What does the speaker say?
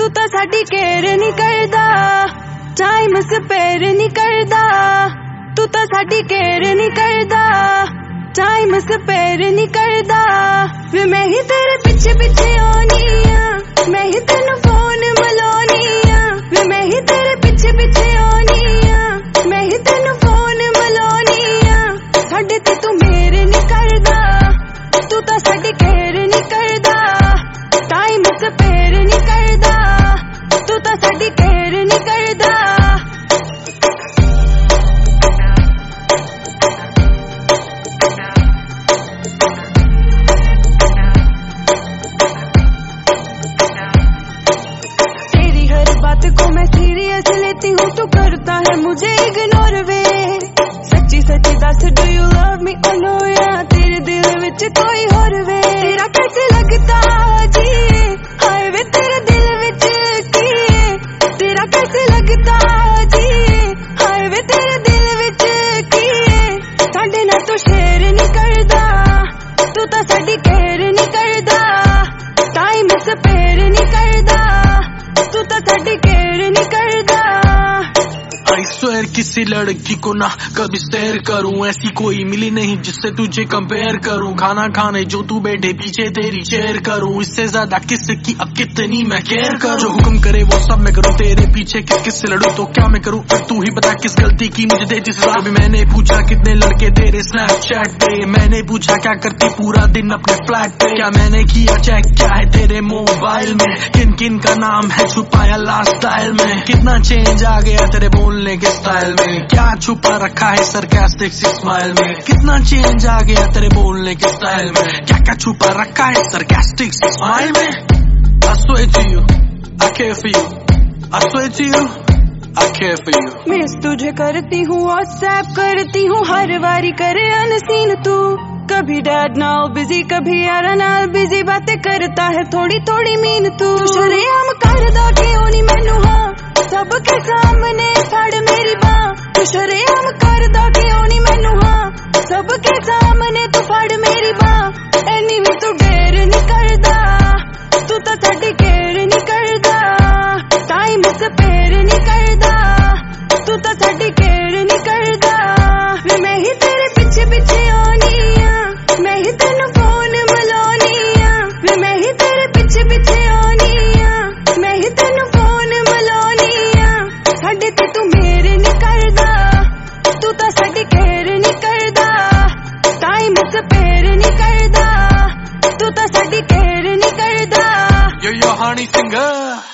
ਤਾਂ ਸਾਡੀ ਕੇਅਰ ਨਹੀਂ ਕਰਦਾ, ਟਾਈਮ ਸਪੇਅਰ ਨਹੀਂ ਕਰਦਾ। ਤੂੰ ਤਾਂ ਸਾਡੀ ਕੇਅਰ ਨਹੀਂ ਕਰਦਾ, ਟਾਈਮ ਸਪੇਅਰ ਨਹੀਂ ਕਰਦਾ। ਵੇ ਮੈਂ ਹੀ ਤੇਰੇ ਪਿੱਛੇ ਪਿੱਛੇ ਆਉਣੀ ਆ, ਮੈਂ ਹੀ ਤੈਨੂੰ ਫੋਨ ਮਿਲਾਉਣੀ ਆ। ਵੇ ਮੈਂ ਹੀ ਤੇਰੇ ਪਿੱਛੇ ਪਿੱਛੇ ਆਉਣੀ ਆ, ਮੈਂ ਹੀ ਤੈਨੂੰ ਫੋਨ ਮਿਲਾਉਣੀ ਆ। ਸਾਡੇ ਤੇ ਤੂੰ ਮੇਰ ਨਹੀਂ ਕਰਦਾ, ਤੂੰ ਤਾਂ ਸਾਡੀ ਕੇਅਰ ਨਹੀਂ ਕਰਦਾ, ਟਾਈਮ ਸਪੇਅਰ ਨਹੀਂ ਕਰਦਾ। ਤੂੰ ਤਾਂ ਸਾਡੀ ਕੇਅਰ ਨਹੀਂ ਕਰਦਾ। तेरी हर बात को मैं सीरियस लेती हूँ, तू करता है मुझे इग्नोर वे। सच्ची सच्ची दस do you love me oh no या तेरे दिल विच कोई होर वे। तेरा कैसे लगता जी हाय वे तेरे दिल विच की, तेरा कैसे लगता जी हाय वे तेरे दिल विच की। साडे नाल तू शेयर नहीं करदा, तू तां साडी केयर नहीं करदा, टाइम स्पेयर नहीं करदा। तू तां साडी केयर नहीं करदा। I swear किसी लड़की को ना कभी स्टेयर करूं, ऐसी कोई मिली नहीं जिससे तुझे कंपेयर करूं। खाना खाने जो तू बैठे पीछे तेरी चेयर करूं, इससे ज्यादा किसकी अब कितनी मैं केयर करूं। जो हुक्म करे वो सब मैं करूं, तेरे पीछे किस किस से लड़ूं तो क्या मैं करूं। अब तू ही बता किस गलती की मुझे दे जिस राह। अभी मैंने पूछा कितने लड़के तेरे स्नैपचैट पे, मैंने पूछा क्या करती पूरा दिन अपने फ्लैट पे। क्या मैंने किया चेक क्या है तेरे मोबाइल में, किन किन का नाम है छुपाया लास्ट स्टाइल में। कितना चेंज आ गया तेरे बोलने के स्टाइल में, क्या छुपा रखा है सरकास्टिक स्माइल में। कितना चेंज आ गया तेरे बोलने के स्टाइल में, क्या क्या छुपा रखा है सरकास्टिक स्माइल में। I swear to you, I care for you. I swear to you, I care for you. Miss तुझे करती हूँ, व्हाट्सएप करती हूँ, हर बारी करे अनसीन तू। कभी डैड नाल बिजी, कभी यारा नाल बिजी, बातें करता है थोड़ी थोड़ी मीन तू। शरेआम करदा क्यों नहीं मैनू हाँ, सबके सामने फड़ मेरी बाँ। तू शरेआम करदा क्यों नहीं मैनू हाँ, सबके सामने तू फड़ मेरी बाँ। एनी भी तू डेर नहीं करदा, तू तो साडी केयर नहीं करदा, टाइम स्पेयर नहीं करदा। तू तो साडी केयर नहीं करदा। वे मैं ही तेरे पिछे पिछे आउणी आ, मैं ही तेनू फोन मिलाउणी आ। वे मैं ही तेरे पिछे पिछे आउणी आ, मैं ही तेनू फोन मिलाउणी आ। साडे ते तू मेर नहीं करदा, तू तो साडी केयर नहीं करदा, टाइम स्पेयर नहीं करदा। तू तो साडी केयर नहीं करदा। Yo, Honey Singer.